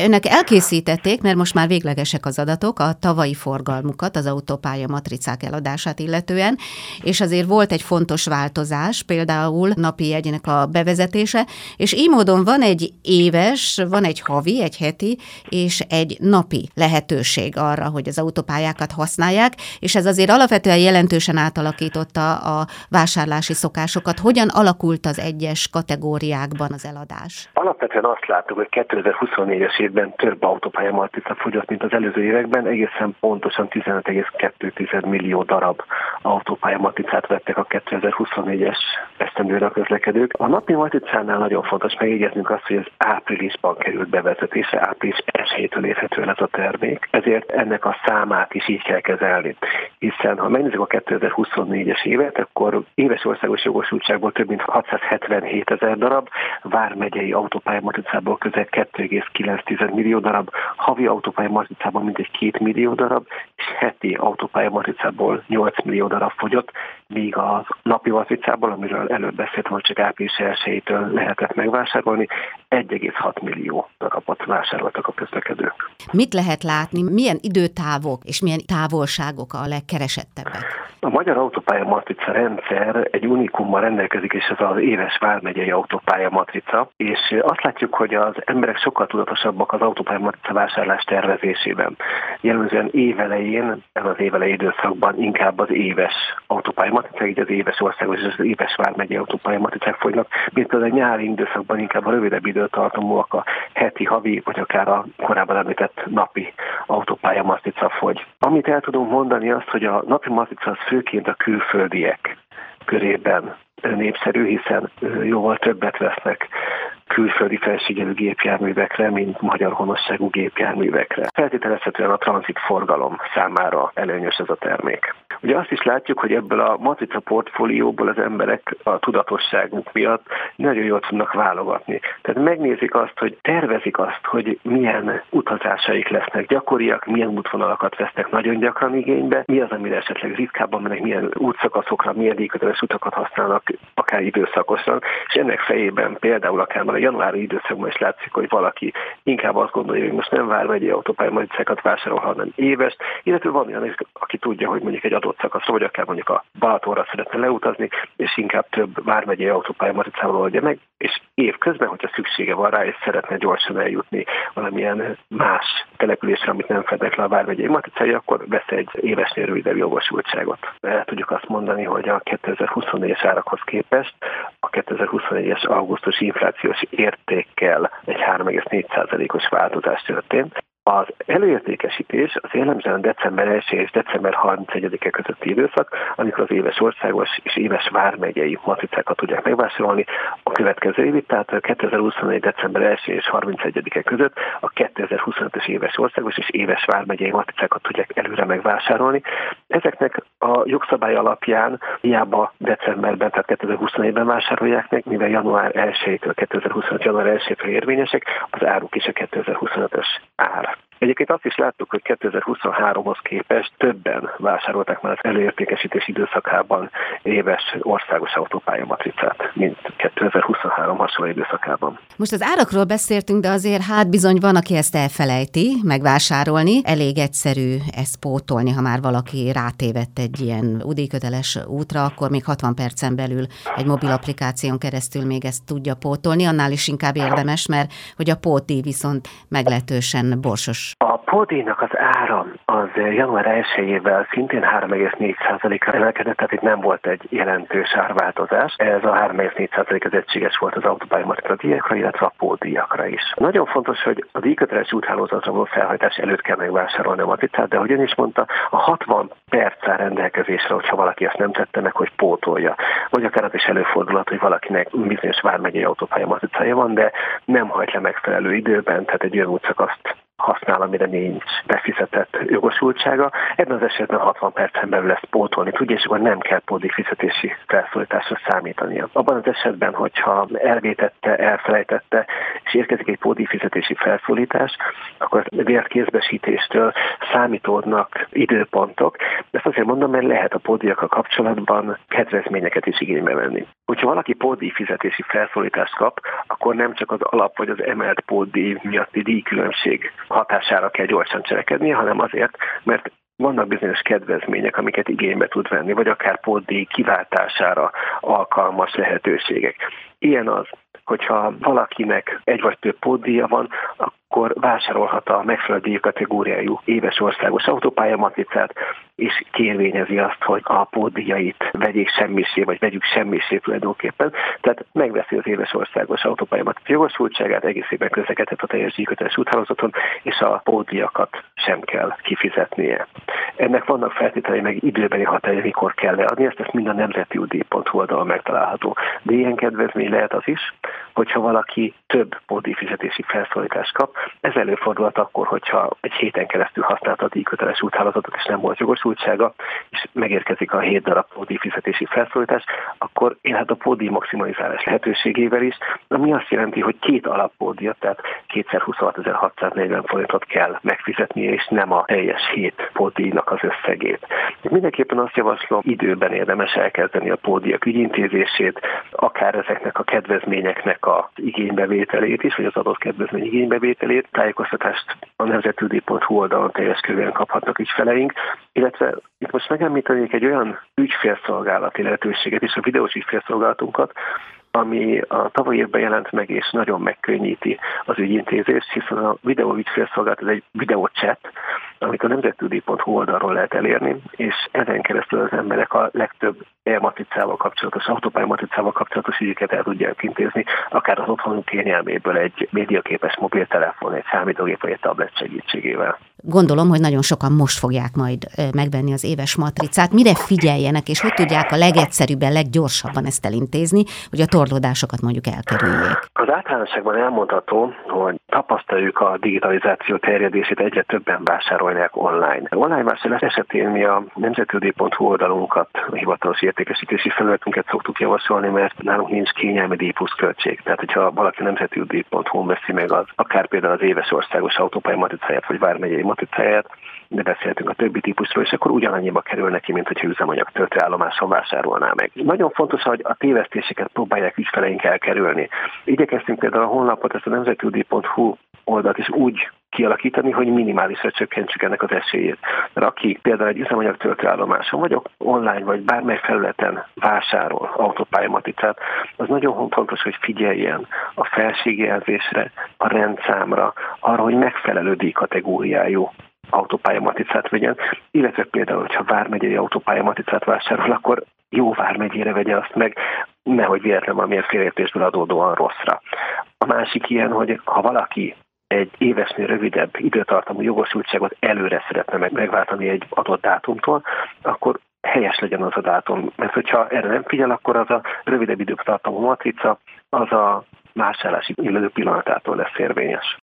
Önök elkészítették, mert most már véglegesek az adatok, a tavalyi forgalmukat, az autópálya matricák eladását illetően, és azért volt egy fontos változás, például napi jegynek a bevezetése, és így módon van egy éves, van egy havi, egy heti, és egy napi lehetőség arra, hogy az autópályákat használják, és ez azért alapvetően jelentősen átalakította a vásárlási szokásokat. Hogyan alakult az egyes kategóriákban az eladás? Alapvetően azt láttuk, hogy 2024-es évben több autópálya matrica fogyott, mint az előző években, egészen pontosan 15,2 millió darab autópálya matricát vettek a 2024-es esztendőre a közlekedők. A napi matricánál nagyon fontos megjegyeznünk azt, hogy ez áprilisban került bevezetésre, április 1-től érhető el ez a termék, ezért ennek a számát is így kell kezelni. Hiszen ha megnézzük a 2024-es évet, akkor éves országos jogosultságból több mint 677 000 darab, vármegyei autópálya matricából közel 2,9 millió darab, havi autópálya matricában mintegy 2 millió darab, és heti autópálya matricából 8 millió darab fogyott, míg az napi matricából, amiről előbb beszéltem, hogy csak április 1-től lehetett megvásárolni, 1,6 millió darabot vásároltak a közlekedők. Mit lehet látni, milyen időtávok és milyen távolságok a legkeresettebbek? A magyar autópálya matrica rendszer egy unikummal rendelkezik, és ez az éves vármegyei autópálya matrica, és azt látjuk, hogy az emberek sokkal tudatosabbak az autópálya matrica vásárlás tervezésében. Jellemzően évelején, az évelei időszakban inkább az éves autópálya matricák, így az éves országos és az éves vármegyei autópálya matricák fogynak, mint az a nyári időszakban inkább a rövidebb időtartamúak, a heti, havi, vagy akár a korábban említett napi autópálya matrica fogy. Amit el tudunk mondani azt, hogy a napi matrica az főként a külföldiek körében népszerű, hiszen jóval többet vesznek külföldi felsigelő gépjárművekre, mint magyar honosságú gépjárművekre. Feltételezhetően a tranzit forgalom számára előnyös ez a termék. Ugye azt is látjuk, hogy ebből a matrica portfólióból az emberek a tudatosságuk miatt nagyon jól tudnak válogatni. Tehát megnézik azt, hogy tervezik azt, hogy milyen utazásaik lesznek gyakoriak, milyen útvonalakat vesznek nagyon gyakran igénybe, mi az, amire esetleg ritkábban mennek, milyen útszakaszokra, milyen díjköteles utakat használnak, akár időszakosan, és ennek fejében például akár már a januári időszakban is látszik, hogy valaki inkább azt gondolja, hogy most nem vármegyei autópálya matricákat vásárol, hanem éves, illetve van olyan, aki tudja, hogy mondjuk egy adott szakaszra, vagy akár mondjuk a Balatonra szeretne leutazni, és inkább több vármegyei autópálya matricával oldja meg, és évközben, hogyha szüksége van rá, és szeretne gyorsan eljutni valamilyen más településre, amit nem fednek le a vármegyei matricái, akkor vesz egy évesnél rövidebb jogosultságot. El tudjuk azt mondani, hogy a 2024-es árakhoz képest a 2024-es augusztusi inflációs értékkel egy 3,4%-os változás történt. Az előértékesítés az jellemzően december 1 és december 31-e közötti időszak, amikor az éves országos és éves vármegyei matricákat tudják megvásárolni a következő évig, tehát 2024. december 1 és 31-e között a 2025-ös éves országos és éves vármegyei matricákat tudják előre megvásárolni. Ezeknek a jogszabály alapján hiába decemberben, tehát 2024-ben vásárolják meg, mivel január 1-től 2025. január 1-től érvényesek, az áruk is a 2025-ös ár. Egyébként azt is láttuk, hogy 2023-hoz képest többen vásárolták már az előértékesítés időszakában éves országos autópálya matricát, mint 2023 hasonló időszakában. Most az árakról beszéltünk, de azért bizony van, aki ezt elfelejti megvásárolni. Elég egyszerű ezt pótolni, ha már valaki rátévett egy ilyen UDI-köteles útra, akkor még 60 percen belül egy mobil applikáción keresztül még ezt tudja pótolni, annál is inkább érdemes, mert hogy a pótdíj viszont meglehetősen borsos. A pótdíjnak az ára az január 1-ével szintén 3,4%-ra emelkedett, tehát itt nem volt egy jelentős árváltozás. Ez a 3,4% az egységes volt az autópálya matricá díjakra, illetve a pótdíjakra is. Nagyon fontos, hogy a díjköteles úthálózatra való felhajtás előtt kell megvásárolni a matricát, de ahogy ön is mondta, a 60 perc áll rendelkezésre, hogyha valaki ezt nem tette meg, hogy pótolja. Vagy akár az is előfordulhat, hogy valakinek bizonyos vármegyei autópálya matricája van, de nem hajt le megfelelő időben, tehát egy olyan útszakaszt használ, amire nincs befizetett jogosultsága. Ebben az esetben 60 percen belül ezt pótolni tudja, és akkor nem kell pótdíjfizetési felszólításra számítania. Abban az esetben, hogyha elvétette, elfelejtette, és érkezik egy pótdíjfizetési felszólítás, akkor vélt kézbesítéstől számítódnak időpontok. Ezt azért mondom, mert lehet a pótdíjakkal kapcsolatban kedvezményeket is igénybe venni. Hogyha valaki pótdíjfizetési felszólítást kap, akkor nem csak az alap vagy az emelt pótdíj miatti díjkülönbség hatására kell gyorsan cselekednie, hanem azért, mert vannak bizonyos kedvezmények, amiket igénybe tud venni, vagy akár pótdíj kiváltására alkalmas lehetőségek. Ilyen az, hogyha valakinek egy vagy több pótdíja van, akkor vásárolhat a megfelelő díjkategóriájú éves országos autópályamatricát, és kérvényezi azt, hogy a pótdíjait vegyék semmisé, vagy vegyük semmisé tulajdonképpen. Tehát megveszi az éves országos autópályamatrica jogosultságát, egészében közlekedhet a teljes díjköteles úthálózaton, és a pótdíjakat sem kell kifizetnie. Ennek vannak feltételei, meg időbeni határai, mikor kell leadni, ezt mind a nemzetiudi.hu oldalon megtalálható. De ilyen kedvezmény lehet az is, hogyha valaki több pótdíjfizetési felszólítást kap. Ez előfordulhat akkor, hogyha egy héten keresztül használta a díjköteles úthálózatot, és nem volt jogosultsága, és megérkezik a 7 darab pótdíjfizetési felszólítás, akkor élhet a pótdíj maximalizálás lehetőségével is, ami azt jelenti, hogy 2 alappótdíjat, tehát 226.640 forintot kell megfizetnie, és nem a teljes 7 pótdíjnak az összegét. Mindenképpen azt javaslom, időben érdemes elkezdeni a pótdíjak ügyintézését, akár ezeknek a kedvezményeknek az igénybevételét is, vagy az adott kedvezmény igénybevételét. Tájékoztatást a nemzetüdi.hu oldalon teljes körülön kaphatnak ügyfeleink, illetve itt most megemlítenék egy olyan ügyfélszolgálati lehetőséget és a videós ügyfélszolgálatunkat, ami a tavalyi évben jelent meg, és nagyon megkönnyíti az ügyintézést, hiszen a videó ügyfélszolgálat ez egy videóchat, amit a nemzetüdi.hu oldalról lehet elérni, és ezen keresztül az emberek a legtöbb e-matricával kapcsolatos, autópályamatricával kapcsolatos ügyeket el tudják intézni, akár az otthonuk kényelméből egy médiaképes mobiltelefon, egy számítógép vagy egy tablet segítségével. Gondolom, hogy nagyon sokan most fogják majd megvenni az éves matricát. Mire figyeljenek, és hogy tudják a legegyszerűbben, leggyorsabban ezt elintézni, hogy a torlódásokat mondjuk elkerüljék? Az általánosságban elmondható, hogy tapasztaljuk a digitalizáció terjedését, egyre többen vásárolják online. Online vásárlás esetén mi a nemzetüdi.hu oldalunkat, a hivatalos értékesítési felületünket szoktuk javasolni, mert nálunk nincs kényelmi díj plusz költség. Tehát, hogyha valaki nemzetüdi.hu veszi meg az, akár például az éves országos autópályamatricáját, vagy vármegyei matricáját, de beszéltünk a többi típusról, és akkor ugyanannyiba kerül neki, mint hogyha üzemanyag töltőállomáson vásárolná meg. Nagyon fontos, hogy a tévesztéseket próbálják ügyfeleink elkerülni. Igyekeztünk például a honlapot, ezt a nemzetüdi.hu oldalt is úgy kialakítani, hogy minimálisra csökkentsük ennek az esélyét. Mert aki például egy üzemanyag töltőállomáson, vagy online, vagy bármely felületen vásárol autópályamatricát, az nagyon fontos, hogy figyeljen a felségjelzésre, a rendszámra, arra, hogy megfelelő díjkategóriájú autópályamatricát vegyen, illetve például, hogyha vármegyei autópályamatricát vásárol, akkor jó vármegyére vegye azt meg, nehogy véletlen valamilyen félreértésből adódóan rosszra. A másik ilyen, hogy ha valaki egy évesnél rövidebb időtartamú jogosultságot előre szeretne megváltani egy adott dátumtól, akkor helyes legyen az a dátum. Mert hogyha erre nem figyel, akkor az a rövidebb időtartamú matrica, az a vásárlási illető pillanatától lesz érvényes.